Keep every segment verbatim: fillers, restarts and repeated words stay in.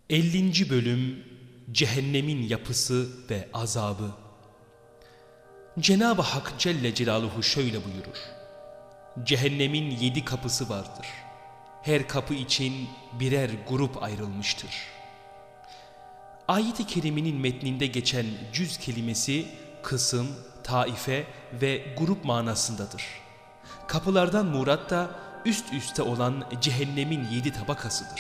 ellinci Bölüm Cehennemin Yapısı ve Azabı. Cenab-ı Hak Celle Celaluhu şöyle buyurur: Cehennemin yedi kapısı vardır. Her kapı için birer grup ayrılmıştır. Ayet-i Kerime'nin metninde geçen cüz kelimesi kısım, taife ve grup manasındadır. Kapılardan murat da üst üste olan cehennemin yedi tabakasıdır.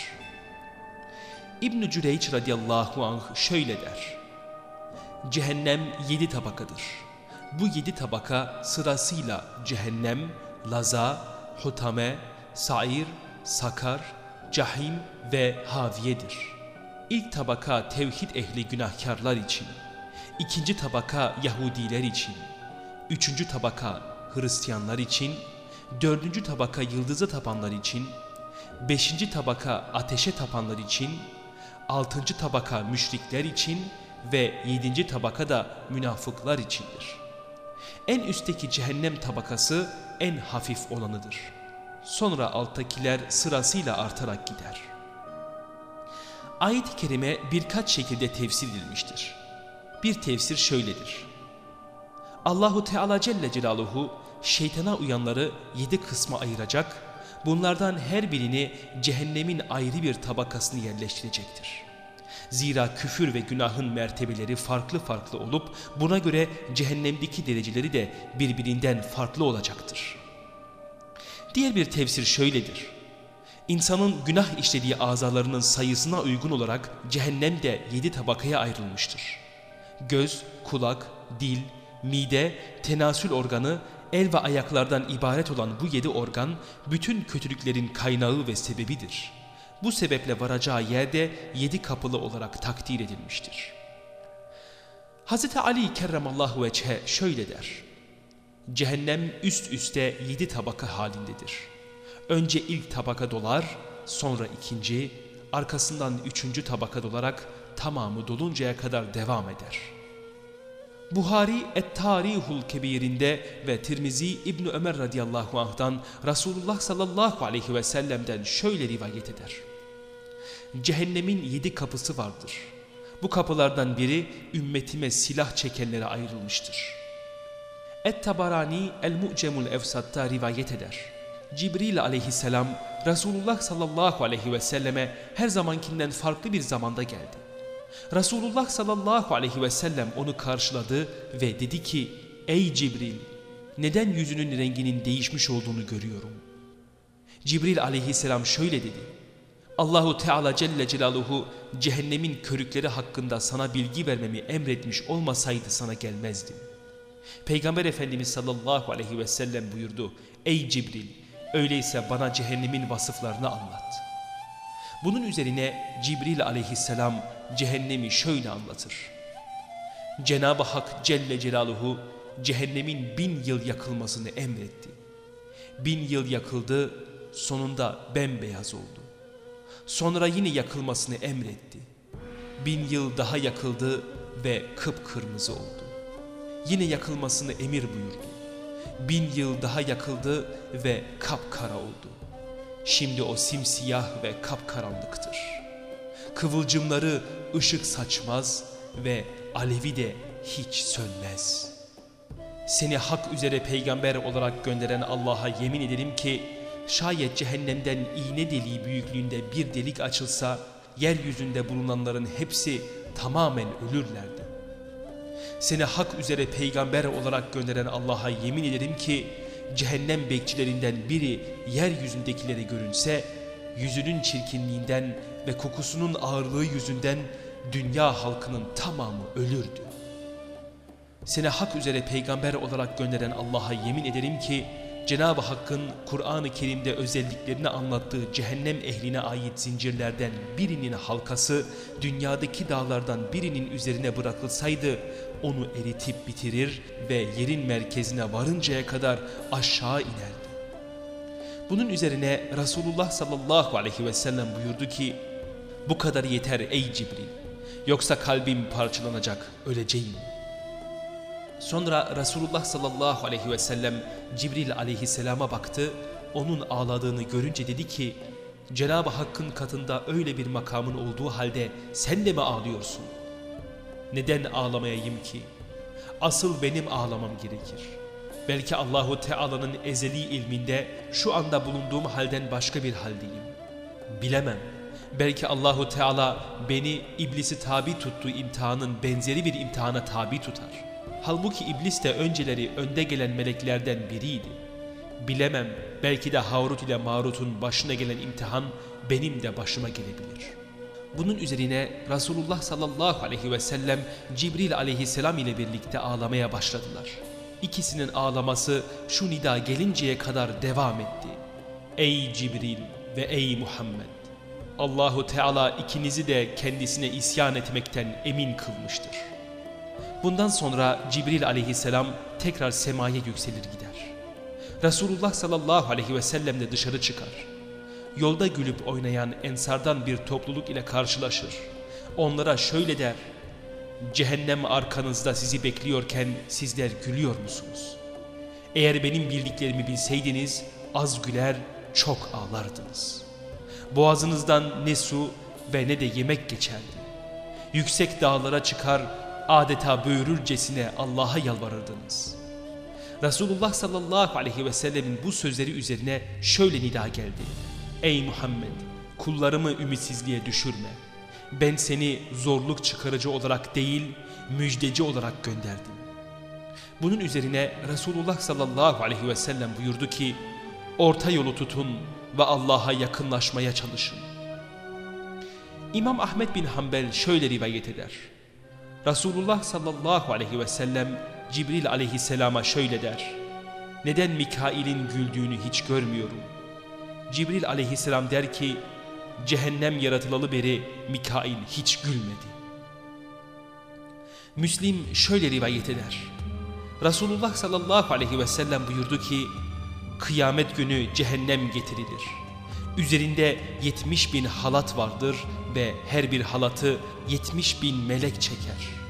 İbn-i Cüreyç radıyallahu anh şöyle der: Cehennem yedi tabakadır. Bu yedi tabaka sırasıyla cehennem, laza, hutame, sair, sakar, cahim ve haviyedir. İlk tabaka tevhid ehli günahkarlar için, ikinci tabaka Yahudiler için, üçüncü tabaka Hristiyanlar için, dördüncü tabaka yıldıza tapanlar için, beşinci tabaka ateşe tapanlar için, altıncı tabaka müşrikler için ve yedinci tabaka da münafıklar içindir. En üstteki cehennem tabakası en hafif olanıdır. Sonra alttakiler sırasıyla artarak gider. Ayet-i kerime birkaç şekilde tefsir edilmiştir. Bir tefsir şöyledir: Allahu Teala Celle Celaluhu şeytana uyanları yedi kısma ayıracak, bunlardan her birini cehennemin ayrı bir tabakasını yerleştirecektir. Zira küfür ve günahın mertebeleri farklı farklı olup buna göre cehennemdeki dereceleri de birbirinden farklı olacaktır. Diğer bir tefsir şöyledir: İnsanın günah işlediği azalarının sayısına uygun olarak cehennem de yedi tabakaya ayrılmıştır. Göz, kulak, dil, mide, tenasül organı, el ve ayaklardan ibaret olan bu yedi organ bütün kötülüklerin kaynağı ve sebebidir. Bu sebeple varacağı yerde yedi kapılı olarak takdir edilmiştir. Hazreti Ali kerramallahu veçhe şöyle der: Cehennem üst üste yedi tabaka halindedir. Önce ilk tabaka dolar, sonra ikinci, arkasından üçüncü tabaka dolarak tamamı doluncaya kadar devam eder. Buhari Et-Tarihul Kebir'inde ve Tirmizi İbn Ömer radıyallahu anh'dan Resulullah sallallahu aleyhi ve sellem'den şöyle rivayet eder: Cehennemin yedi kapısı vardır. Bu kapılardan biri ümmetime silah çekenlere ayrılmıştır. Et-Tabarani El-Mu'cemul Evsat'ta rivayet eder: Cibril aleyhisselam Resulullah sallallahu aleyhi ve selleme her zamankinden farklı bir zamanda geldi. Resulullah sallallahu aleyhi ve sellem onu karşıladı ve dedi ki: Ey Cibril, neden yüzünün renginin değişmiş olduğunu görüyorum? Cibril aleyhisselam şöyle dedi: Allahu Teala Celle Celaluhu cehennemin körükleri hakkında sana bilgi vermemi emretmiş olmasaydı sana gelmezdim. Peygamber Efendimiz sallallahu aleyhi ve sellem buyurdu: Ey Cibril, öyleyse bana cehennemin vasıflarını anlat. Bunun üzerine Cibril aleyhisselam cehennemi şöyle anlatır: Cenab-ı Hak Celle Celaluhu cehennemin bin yıl yakılmasını emretti. Bin yıl yakıldı, sonunda bembeyaz oldu. Sonra yine yakılmasını emretti. Bin yıl daha yakıldı ve kıpkırmızı oldu. Yine yakılmasını emir buyurdu. Bin yıl daha yakıldı ve kapkara oldu. Şimdi o simsiyah ve kapkaranlıktır. Kıvılcımları ışık saçmaz ve alevi de hiç sönmez. Seni hak üzere peygamber olarak gönderen Allah'a yemin ederim ki şayet cehennemden iğne deliği büyüklüğünde bir delik açılsa yeryüzünde bulunanların hepsi tamamen ölürlerdi. Seni hak üzere peygamber olarak gönderen Allah'a yemin ederim ki cehennem bekçilerinden biri yeryüzündekilere görünse yüzünün çirkinliğinden ve kokusunun ağırlığı yüzünden dünya halkının tamamı ölürdü. Seni hak üzere peygamber olarak gönderen Allah'a yemin ederim ki Cenab-ı Hakk'ın Kur'an-ı Kerim'de özelliklerini anlattığı cehennem ehline ait zincirlerden birinin halkası dünyadaki dağlardan birinin üzerine bırakılsaydı onu eritip bitirir ve yerin merkezine varıncaya kadar aşağı inerdi. Bunun üzerine Resulullah sallallahu aleyhi ve sellem buyurdu ki bu kadar yeter ey Cibril, yoksa kalbim parçalanacak, öleceğim. Sonra Resulullah sallallahu aleyhi ve sellem Cibril aleyhisselama baktı, onun ağladığını görünce dedi ki Cenab-ı Hakk'ın katında öyle bir makamın olduğu halde sen de mi ağlıyorsun? Neden ağlamayayım ki? Asıl benim ağlamam gerekir. Belki Allahu Teala'nın ezeli ilminde şu anda bulunduğum halden başka bir haldeyim. Bilemem. Belki Allahu Teala beni iblisi tabi tuttuğu imtihanın benzeri bir imtihana tabi tutar. Halbuki iblis de önceleri önde gelen meleklerden biriydi. Bilemem, belki de Harut ile Marut'un başına gelen imtihan benim de başıma gelebilir. Bunun üzerine Resulullah sallallahu aleyhi ve sellem Cibril aleyhisselam ile birlikte ağlamaya başladılar. İkisinin ağlaması şu nida gelinceye kadar devam etti. Ey Cibril ve ey Muhammed! Allahu Teala ikinizi de kendisine isyan etmekten emin kılmıştır. Bundan sonra Cibril aleyhisselam tekrar semaya yükselir gider. Resulullah sallallahu aleyhi ve sellem de dışarı çıkar. Yolda gülüp oynayan ensardan bir topluluk ile karşılaşır. Onlara şöyle der: cehennem arkanızda sizi bekliyorken sizler gülüyor musunuz? Eğer benim bildiklerimi bilseydiniz az güler çok ağlardınız. Boğazınızdan ne su ve ne de yemek geçerdi. Yüksek dağlara çıkar adeta böğürürcesine Allah'a yalvarırdınız. Resulullah sallallahu aleyhi ve sellemin bu sözleri üzerine şöyle nida geldi: ey Muhammed! Kullarımı ümitsizliğe düşürme. Ben seni zorluk çıkarıcı olarak değil, müjdeci olarak gönderdim. Bunun üzerine Resulullah sallallahu aleyhi ve sellem buyurdu ki, orta yolu tutun ve Allah'a yakınlaşmaya çalışın. İmam Ahmed bin Hanbel şöyle rivayet eder: Resulullah sallallahu aleyhi ve sellem Cibril aleyhisselama şöyle der: neden Mikail'in güldüğünü hiç görmüyorum? Cibril aleyhisselam der ki, cehennem yaratılalı beri Mikail hiç gülmedi. Müslim şöyle rivayet eder: Resulullah sallallahu aleyhi ve sellem buyurdu ki, kıyamet günü cehennem getirilir. Üzerinde yetmiş bin halat vardır ve her bir halatı yetmiş bin melek çeker.